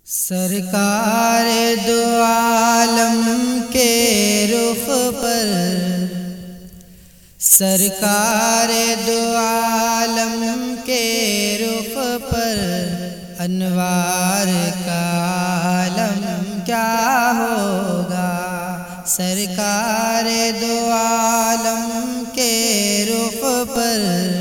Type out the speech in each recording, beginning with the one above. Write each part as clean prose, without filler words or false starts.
سرکار دو عالم کے رخ پر، سرکار دو عالم کے رخ پر انوار کا عالم کیا ہوگا۔ سرکار دو عالم کے رخ پر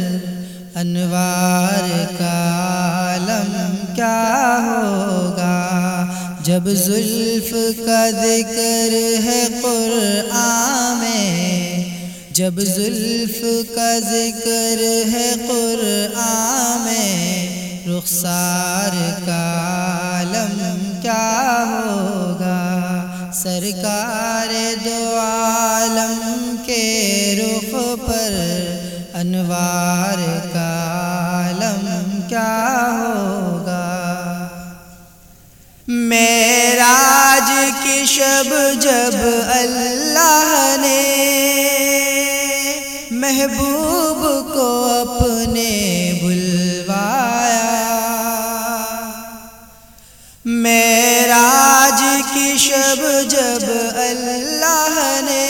انوار کا عالم کیا ہوگا۔ جب زلف کا ذکر ہے قرآن میں، جب زلف کا ذکر ہے قرآن میں، رخسار کا عالم کیا ہوگا۔ سرکار دو عالم کے رخ پر انوار کا عالم کیا ہوگا۔ معراج کی شب جب اللہ نے محبوب کو اپنے بلوایا، معراج کی شب جب اللہ نے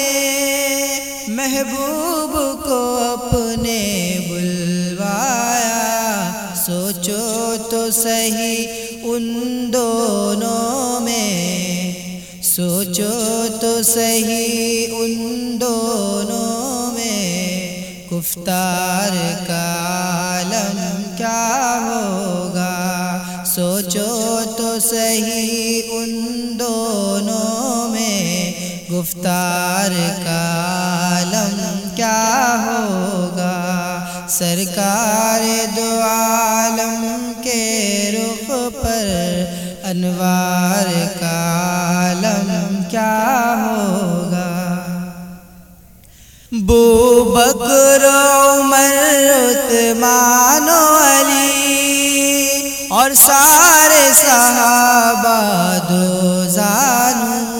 محبوب کو اپنے بلوایا، سوچو تو صحیح ان دونوں میں، سوچو تو صحیح ان دونوں میں، گفتار کا عالم کیا ہوگا۔ سوچو تو صحیح ان دونوں میں، گفتار کا عالم کیا ہوگا۔ سرکار دو عالم کے رخ پر انوار کا عالم کیا ہوگا۔ ابوبکر عمر عثمان و علی اور سارے صحابہ دو زانو،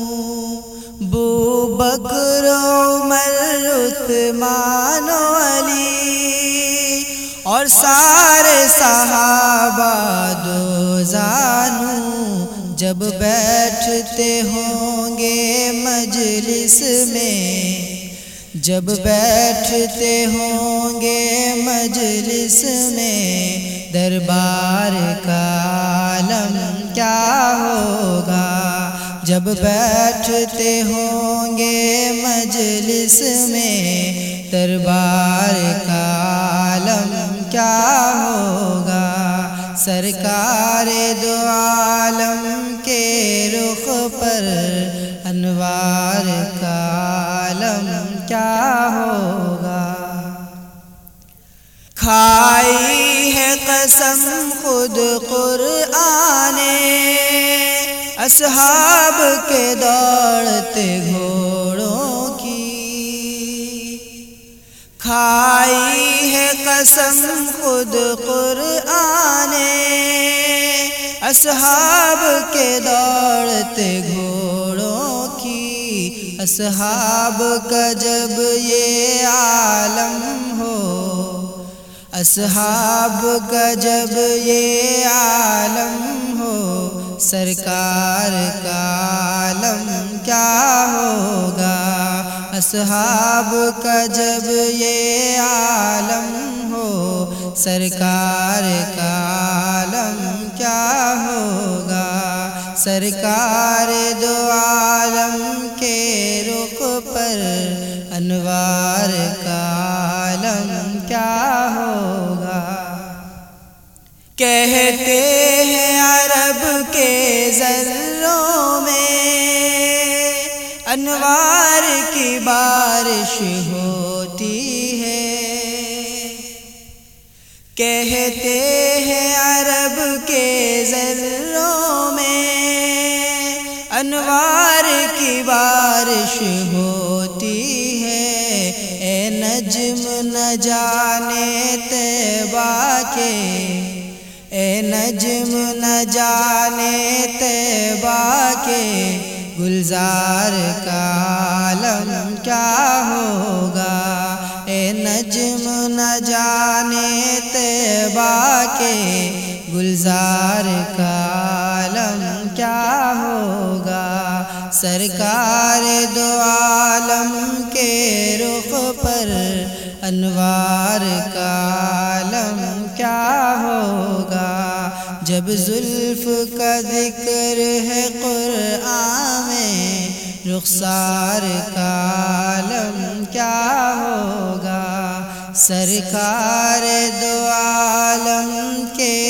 ابوبکر عمر عثمان و علی اور سارے صحابہ دو زانو، جب بیٹھتے ہوں گے مجلس میں، جب بیٹھتے ہوں گے مجلس میں، دربار کا عالم کیا ہوگا۔ جب بیٹھتے ہوں گے مجلس میں، دربار کا عالم کیا ہوگا۔ سرکار دو عالم کے رخ پر انوار کا عالم کیا ہوگا۔ کھائی ہے قسم خود قرآن نے اصحاب کے دوڑتے گھوڑوں کی، کھائی ہے قسم خود قرآن نے اصحاب کے دوڑتے گھوڑوں کی۔ اصحاب کا جب یہ عالم ہو، اصحاب کا جب یہ عالم ہو، سرکار کا عالم کیا ہوگا۔ اصحاب کا جب یہ عالم ہو، سرکار کا عالم کیا ہوگا۔ سرکار دو عالم کے رخ پر انوار کا عالم کیا ہوگا۔ کہتے ہیں عرب کے ذروں میں انوار کی بارش ہوتی ہے، کہتے ہیں عرب کے ذروں میں انوار کی بارش ہوتی ہے۔ اے نجم نہ جانے طیبہ کے، اے نجم نہ جانے طیبہ کے، گلزار کا عالم کیا ہوگا۔ اے نجم نہ جانے طیبہ کے، گلزار کا عالم سرکار دو عالم کے رخ پر انوار کا عالم کیا ہوگا؟ جب زلف کا ذکر ہے قرآن میں رخسار کا عالم کیا ہوگا؟ سرکار دو عالم کے